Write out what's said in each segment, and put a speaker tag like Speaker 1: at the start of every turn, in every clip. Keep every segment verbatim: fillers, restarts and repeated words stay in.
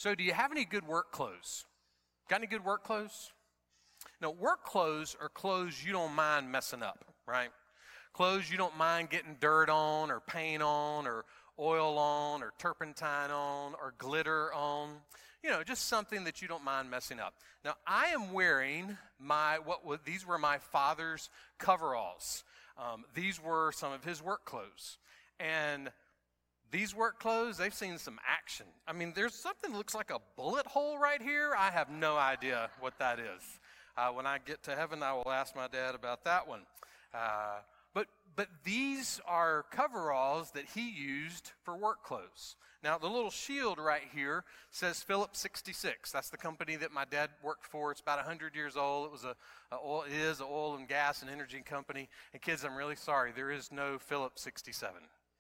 Speaker 1: So do you have any good work clothes? Got any good work clothes? Now, work clothes are clothes you don't mind messing up, right? Clothes you don't mind getting dirt on or paint on or oil on or turpentine on or glitter on. You know, just something that you don't mind messing up. Now, I am wearing my, what was, these were my father's coveralls. Um, these were some of his work clothes. And these work clothes, they've seen some action. I mean, there's something that looks like a bullet hole right here. I have no idea what that is. Uh, when I get to heaven, I will ask my dad about that one. Uh, but but these are coveralls that he used for work clothes. Now, the little shield right here says Phillips sixty-six. That's the company that my dad worked for. It's about one hundred years old. It was a, a oil, it is an oil and gas and energy company. And kids, I'm really sorry. There is no Phillips sixty-seven.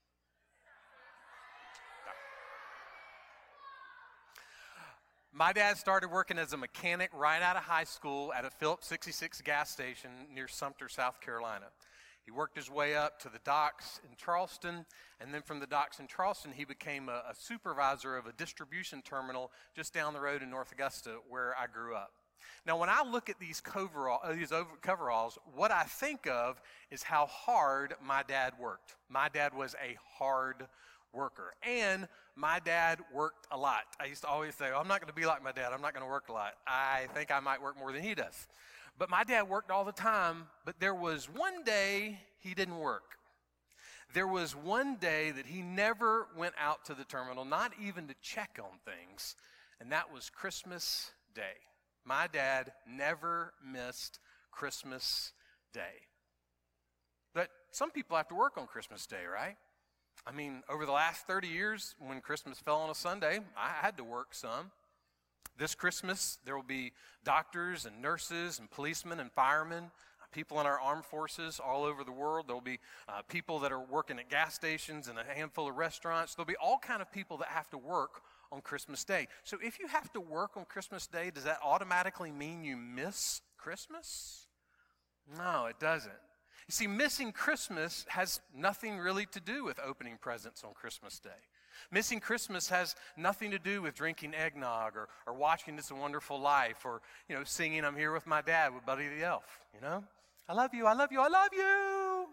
Speaker 1: My dad started working as a mechanic right out of high school at a Phillips sixty-six gas station near Sumter, South Carolina. He worked his way up to the docks in Charleston, and then from the docks in Charleston, he became a, a supervisor of a distribution terminal just down the road in North Augusta, where I grew up. Now, when I look at these, coverall, uh, these over, coveralls, what I think of is how hard my dad worked. My dad was a hard worker, and my dad worked a lot. I used to always say, oh, I'm not going to be like my dad. I'm not going to work a lot. I think I might work more than he does. But my dad worked all the time, but there was one day he didn't work. There was one day that he never went out to the terminal, not even to check on things, and that was Christmas Day. My dad never missed Christmas Day. But some people have to work on Christmas Day, right? I mean, over the last thirty years, when Christmas fell on a Sunday, I had to work some. This Christmas, there will be doctors and nurses and policemen and firemen, people in our armed forces all over the world. There will be uh, people that are working at gas stations and a handful of restaurants. There will be all kind of people that have to work on Christmas Day. So if you have to work on Christmas Day, does that automatically mean you miss Christmas? No, it doesn't. You see, missing Christmas has nothing really to do with opening presents on Christmas Day. Missing Christmas has nothing to do with drinking eggnog or, or watching It's a Wonderful Life or, you know, singing I'm Here with My Dad with Buddy the Elf, you know? I love you, I love you, I love you.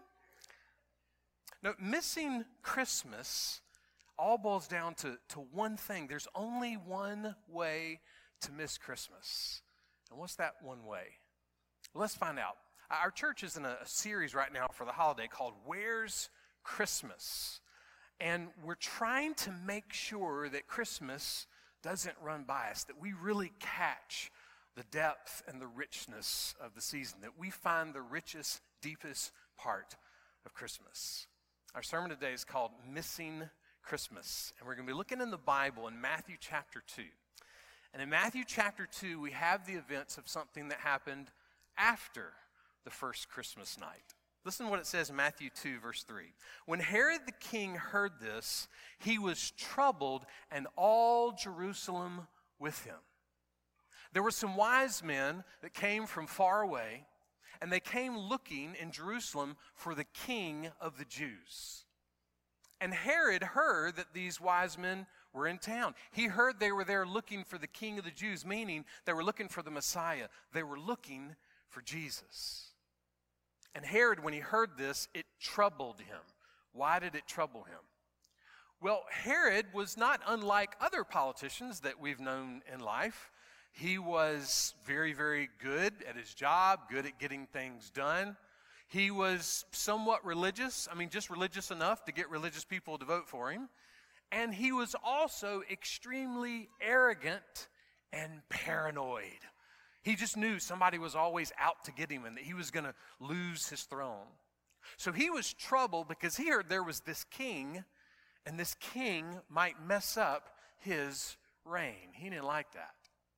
Speaker 1: No, missing Christmas all boils down to, to one thing. There's only one way to miss Christmas. And what's that one way? Well, let's find out. Our church is in a, a series right now for the holiday called Where's Christmas? And we're trying to make sure that Christmas doesn't run by us, that we really catch the depth and the richness of the season, that we find the richest, deepest part of Christmas. Our sermon today is called Missing Christmas, and we're going to be looking in the Bible in Matthew chapter two. And in Matthew chapter two, we have the events of something that happened after the first Christmas night. Listen to what it says in Matthew two, verse three. When Herod the king heard this, he was troubled, and all Jerusalem with him. There were some wise men that came from far away, and they came looking in Jerusalem for the king of the Jews. And Herod heard that these wise men were in town. He heard they were there looking for the king of the Jews, meaning they were looking for the Messiah. They were looking for Jesus. And Herod, when he heard this, it troubled him. Why did it trouble him? Well, Herod was not unlike other politicians that we've known in life. He was very, very good at his job, good at getting things done. He was somewhat religious, I mean, just religious enough to get religious people to vote for him. And he was also extremely arrogant and paranoid. He just knew somebody was always out to get him and that he was going to lose his throne. So he was troubled because he heard there was this king, and this king might mess up his reign. He didn't like that.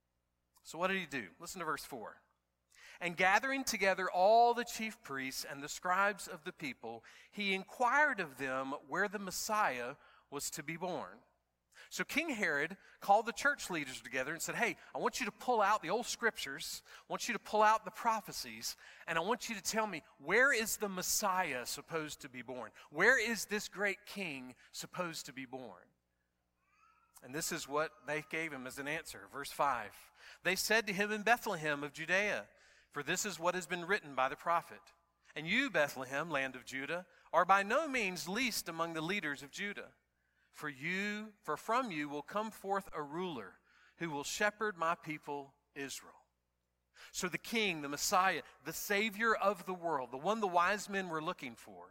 Speaker 1: So what did he do? Listen to verse four. And gathering together all the chief priests and the scribes of the people, he inquired of them where the Messiah was to be born. So King Herod called the church leaders together and said, hey, I want you to pull out the old scriptures, I want you to pull out the prophecies, and I want you to tell me, where is the Messiah supposed to be born? Where is this great king supposed to be born? And this is what they gave him as an answer. Verse five. They said to him in Bethlehem of Judea, for this is what has been written by the prophet. And you, Bethlehem, land of Judah, are by no means least among the leaders of Judah. For you, for from you will come forth a ruler who will shepherd my people Israel. So the king, the Messiah, the Savior of the world, the one the wise men were looking for,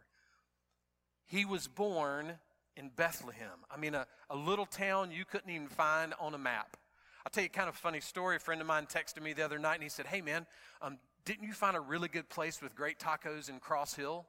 Speaker 1: he was born in Bethlehem. I mean, a, a little town you couldn't even find on a map. I'll tell you a kind of funny story. A friend of mine texted me the other night and he said, hey man, um, didn't you find a really good place with great tacos in Cross Hill?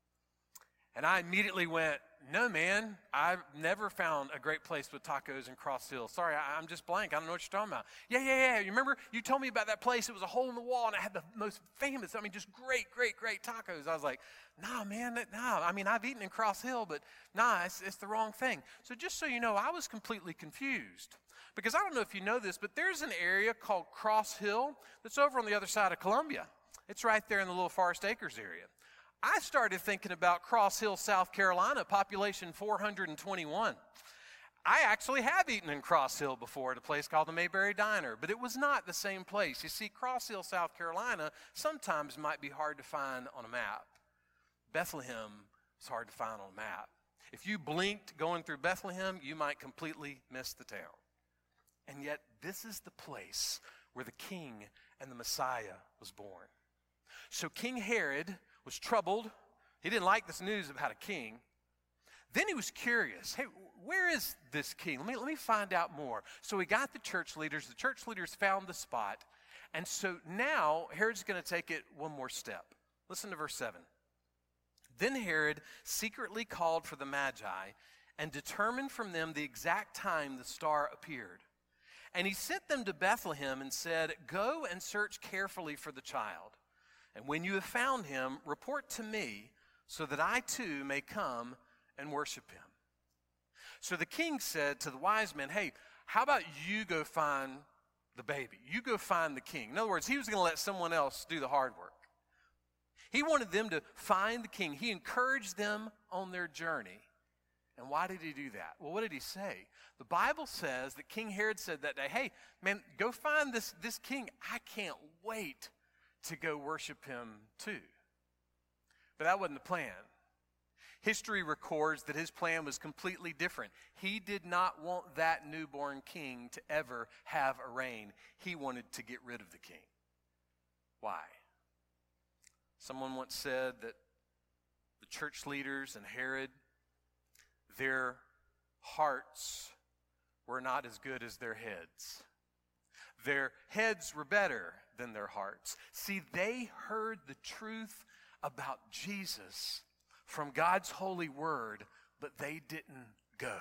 Speaker 1: And I immediately went, no, man, I've never found a great place with tacos in Cross Hill. Sorry, I, I'm just blank. I don't know what you're talking about. Yeah, yeah, yeah. You remember you told me about that place? It was a hole in the wall, and it had the most famous, I mean, just great, great, great tacos. I was like, nah, man, that, nah. I mean, I've eaten in Cross Hill, but nah, it's, it's the wrong thing. So just so you know, I was completely confused. Because I don't know if you know this, but there's an area called Cross Hill that's over on the other side of Columbia. It's right there in the Little Forest Acres area. I started thinking about Cross Hill, South Carolina, population four hundred twenty-one. I actually have eaten in Cross Hill before at a place called the Mayberry Diner, but it was not the same place. You see, Cross Hill, South Carolina sometimes might be hard to find on a map. Bethlehem is hard to find on a map. If you blinked going through Bethlehem, you might completely miss the town. And yet, this is the place where the king and the Messiah was born. So King Herod was troubled. He didn't like this news about a king. Then he was curious. Hey, where is this king? Let me, let me find out more. So he got the church leaders. The church leaders found the spot. And so now Herod's going to take it one more step. Listen to verse seven. Then Herod secretly called for the Magi and determined from them the exact time the star appeared. And he sent them to Bethlehem and said, go and search carefully for the child. And when you have found him, report to me so that I too may come and worship him. So the king said to the wise men, hey, how about you go find the baby? You go find the king. In other words, he was going to let someone else do the hard work. He wanted them to find the king. He encouraged them on their journey. And why did he do that? Well, what did he say? The Bible says that King Herod said that day, hey, man, go find this, this king. I can't wait to go worship him too. But that wasn't the plan. History records that his plan was completely different. He did not want that newborn king to ever have a reign. He wanted to get rid of the king. Why? Someone once said that the church leaders and Herod, their hearts were not as good as their heads. Their heads were better than their hearts. See, they heard the truth about Jesus from God's holy word, but they didn't go.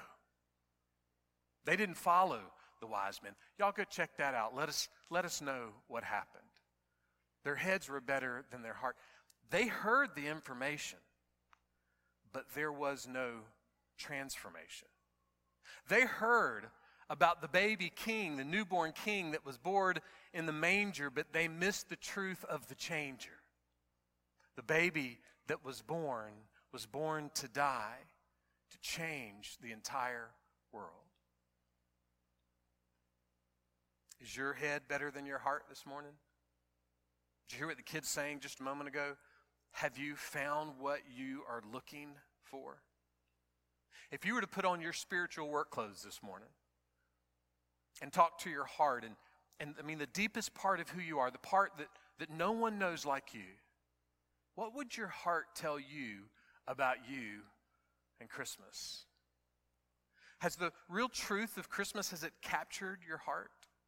Speaker 1: They didn't follow the wise men. Y'all go check that out. Let us, let us know what happened. Their heads were better than their heart. They heard the information, but there was no transformation. They heard about the baby king, the newborn king that was born in the manger, but they missed the truth of the changer. The baby that was born was born to die, to change the entire world. Is your head better than your heart this morning? Did you hear what the kids sang just a moment ago? Have you found what you are looking for? If you were to put on your spiritual work clothes this morning and talk to your heart, and, and I mean the deepest part of who you are, the part that, that no one knows like you, what would your heart tell you about you and Christmas? Has the real truth of Christmas, has it captured your heart?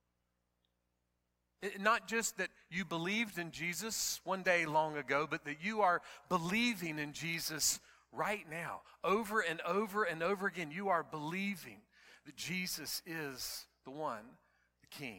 Speaker 1: It, not just that you believed in Jesus one day long ago, but that you are believing in Jesus right now. Over and over and over again, you are believing that Jesus is the one, the King.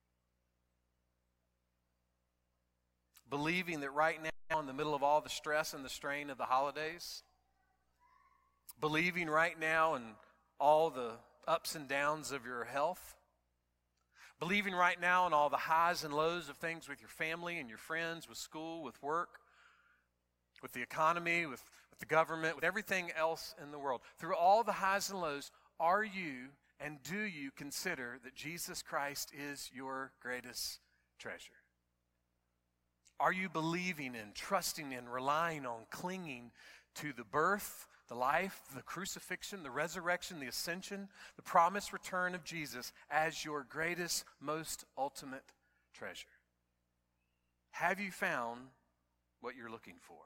Speaker 1: Believing that right now, in the middle of all the stress and the strain of the holidays, believing right now in all the ups and downs of your health, believing right now in all the highs and lows of things with your family and your friends, with school, with work, with the economy, with, with the government, with everything else in the world. Through all the highs and lows, are you And do you consider that Jesus Christ is your greatest treasure? Are you believing in, trusting in, relying on, clinging to the birth, the life, the crucifixion, the resurrection, the ascension, the promised return of Jesus as your greatest, most ultimate treasure? Have you found what you're looking for?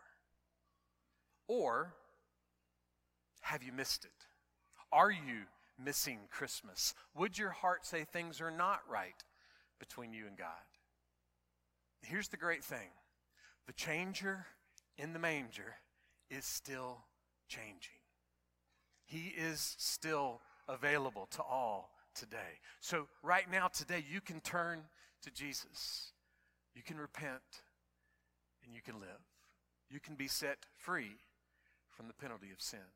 Speaker 1: Or have you missed it? Are you missing Christmas? Would your heart say things are not right between you and God? Here's the great thing. The changer in the manger is still changing. He is still available to all today. So right now, today, you can turn to Jesus. You can repent and you can live. You can be set free from the penalty of sin.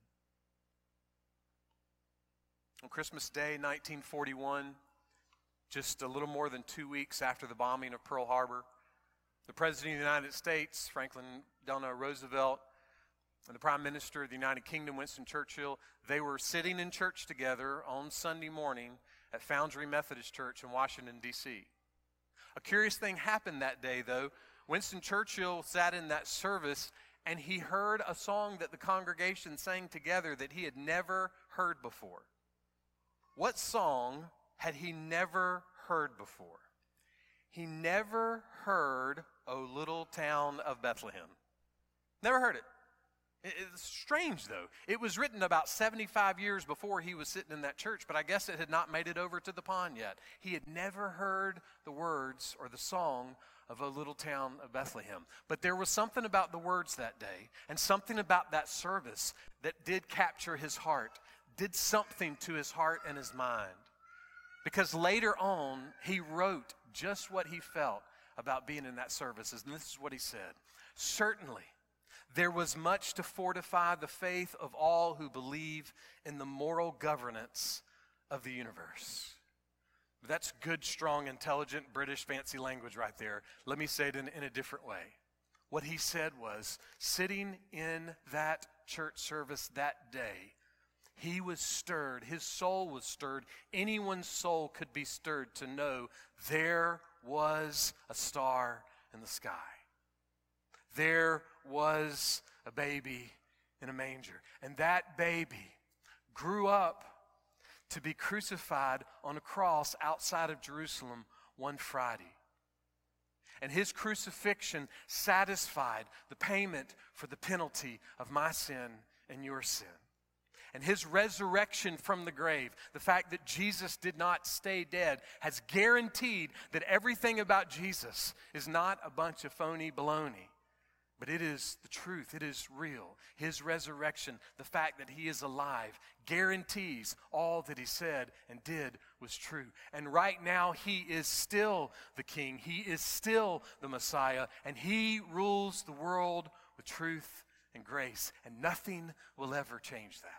Speaker 1: On Christmas Day, nineteen forty-one, just a little more than two weeks after the bombing of Pearl Harbor, the President of the United States, Franklin Delano Roosevelt, and the Prime Minister of the United Kingdom, Winston Churchill, they were sitting in church together on Sunday morning at Foundry Methodist Church in Washington, D C A curious thing happened that day, though. Winston Churchill sat in that service, and he heard a song that the congregation sang together that he had never heard before. What song had he never heard before? He never heard "O Little Town of Bethlehem." Never heard it. It's strange, though. It was written about seventy-five years before he was sitting in that church, but I guess it had not made it over to the pond yet. He had never heard the words or the song of "O Little Town of Bethlehem." But there was something about the words that day and something about that service that did capture his heart, did something to his heart and his mind. Because later on, he wrote just what he felt about being in that service. And this is what he said. "Certainly, there was much to fortify the faith of all who believe in the moral governance of the universe." That's good, strong, intelligent, British, fancy language right there. Let me say it in, in a different way. What he said was, sitting in that church service that day, he was stirred. His soul was stirred. Anyone's soul could be stirred to know there was a star in the sky. There was a baby in a manger. And that baby grew up to be crucified on a cross outside of Jerusalem one Friday. And his crucifixion satisfied the payment for the penalty of my sin and your sin. And his resurrection from the grave, the fact that Jesus did not stay dead, has guaranteed that everything about Jesus is not a bunch of phony baloney. But it is the truth. It is real. His resurrection, the fact that he is alive, guarantees all that he said and did was true. And right now, he is still the King. He is still the Messiah. And he rules the world with truth and grace. And nothing will ever change that.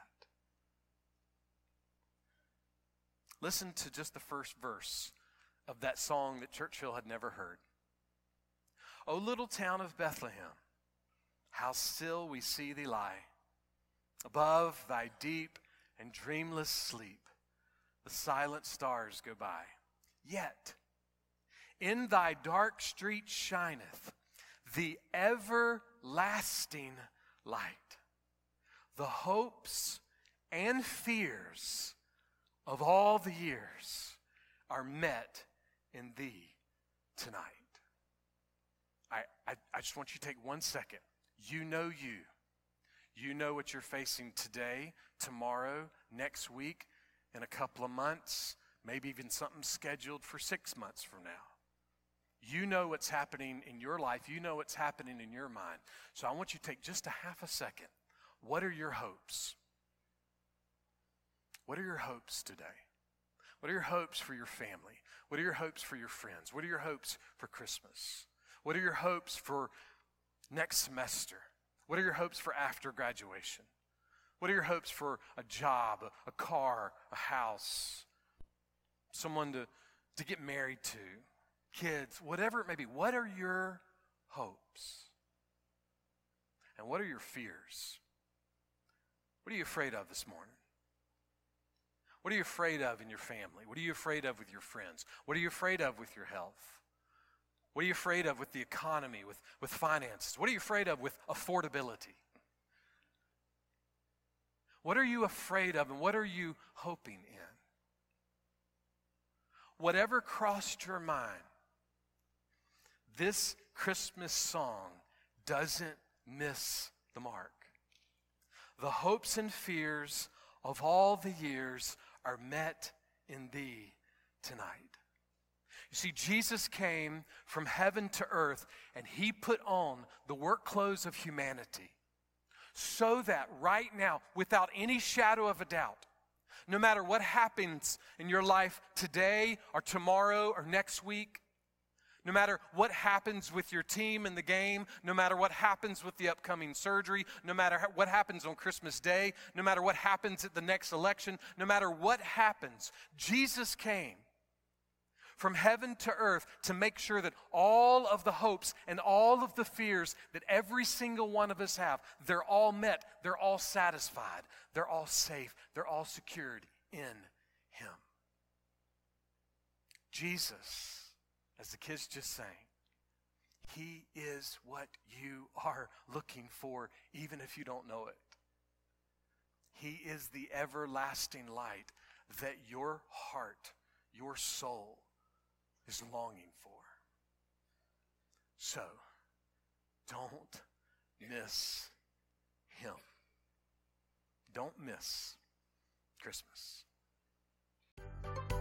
Speaker 1: Listen to just the first verse of that song that Churchill had never heard. "O little town of Bethlehem, how still we see thee lie. Above thy deep and dreamless sleep, the silent stars go by. Yet in thy dark street shineth the everlasting light. The hopes and fears of all the years are met in thee tonight." I, I, I just want you to take one second. You know you. You know what you're facing today, tomorrow, next week, in a couple of months, maybe even something scheduled for six months from now. You know what's happening in your life. You know what's happening in your mind. So I want you to take just a half a second. What are your hopes? What are your hopes today? What are your hopes for your family? What are your hopes for your friends? What are your hopes for Christmas? What are your hopes for next semester? What are your hopes for after graduation? What are your hopes for a job, a car, a house, someone to, to get married to, kids, whatever it may be? What are your hopes? And what are your fears? What are you afraid of this morning? What are you afraid of in your family? What are you afraid of with your friends? What are you afraid of with your health? What are you afraid of with the economy, with, with finances? What are you afraid of with affordability? What are you afraid of and what are you hoping in? Whatever crossed your mind, this Christmas song doesn't miss the mark. The hopes and fears of all the years are met in thee tonight. You see, Jesus came from heaven to earth, and he put on the work clothes of humanity so that right now, without any shadow of a doubt, no matter what happens in your life today or tomorrow or next week, no matter what happens with your team in the game, no matter what happens with the upcoming surgery, no matter what happens on Christmas Day, no matter what happens at the next election, no matter what happens, Jesus came from heaven to earth to make sure that all of the hopes and all of the fears that every single one of us have, they're all met, they're all satisfied, they're all safe, they're all secured in him. Jesus, as the kids just sang, he is what you are looking for, even if you don't know it. He is the everlasting light that your heart, your soul, is longing for. So, don't miss him. Don't miss Christmas.